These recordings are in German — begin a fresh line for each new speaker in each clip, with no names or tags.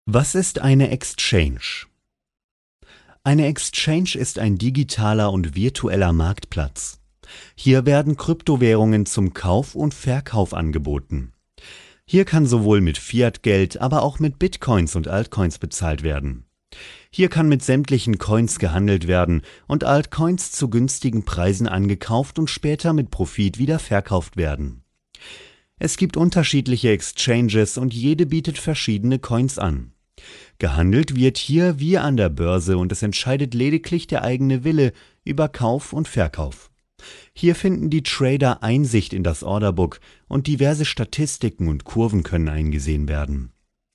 Was ist eine Exchange? Eine Exchange ist ein digitaler und virtueller Marktplatz. Hier werden Kryptowährungen zum Kauf und Verkauf angeboten. Hier kann sowohl mit Fiatgeld, aber auch mit Bitcoins und Altcoins bezahlt werden. Hier kann mit sämtlichen Coins gehandelt werden und Altcoins zu günstigen Preisen angekauft und später mit Profit wieder verkauft werden. Es gibt unterschiedliche Exchanges und jede bietet verschiedene Coins an. Gehandelt wird hier wie an der Börse und es entscheidet lediglich der eigene Wille über Kauf und Verkauf. Hier finden die Trader Einsicht in das Orderbook und diverse Statistiken und Kurven können eingesehen werden.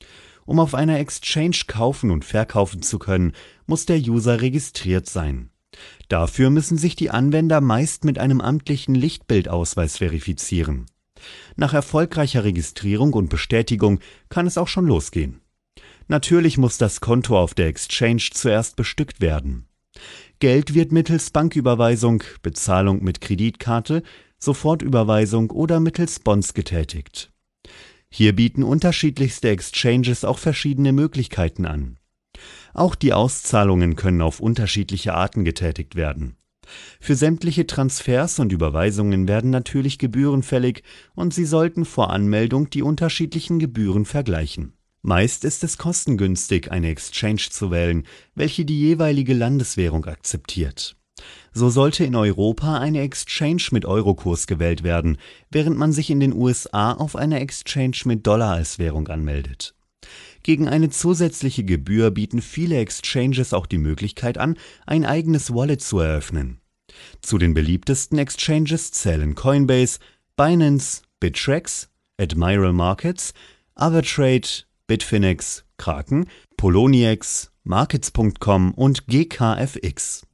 Um auf einer Exchange kaufen und verkaufen zu können, muss der User registriert sein. Dafür müssen sich die Anwender meist mit einem amtlichen Lichtbildausweis verifizieren. Nach erfolgreicher Registrierung und Bestätigung kann es auch schon losgehen. Natürlich muss das Konto auf der Exchange zuerst bestückt werden. Geld wird mittels Banküberweisung, Bezahlung mit Kreditkarte, Sofortüberweisung oder mittels Bonds getätigt. Hier bieten unterschiedlichste Exchanges auch verschiedene Möglichkeiten an. Auch die Auszahlungen können auf unterschiedliche Arten getätigt werden. Für sämtliche Transfers und Überweisungen werden natürlich Gebühren fällig und Sie sollten vor Anmeldung die unterschiedlichen Gebühren vergleichen. Meist ist es kostengünstig, eine Exchange zu wählen, welche die jeweilige Landeswährung akzeptiert. So sollte in Europa eine Exchange mit Eurokurs gewählt werden, während man sich in den USA auf einer Exchange mit Dollar als Währung anmeldet. Gegen eine zusätzliche Gebühr bieten viele Exchanges auch die Möglichkeit an, ein eigenes Wallet zu eröffnen. Zu den beliebtesten Exchanges zählen Coinbase, Binance, Bittrex, Admiral Markets, Othertrade, Bitfinex, Kraken, Poloniex, Markets.com und GKFX.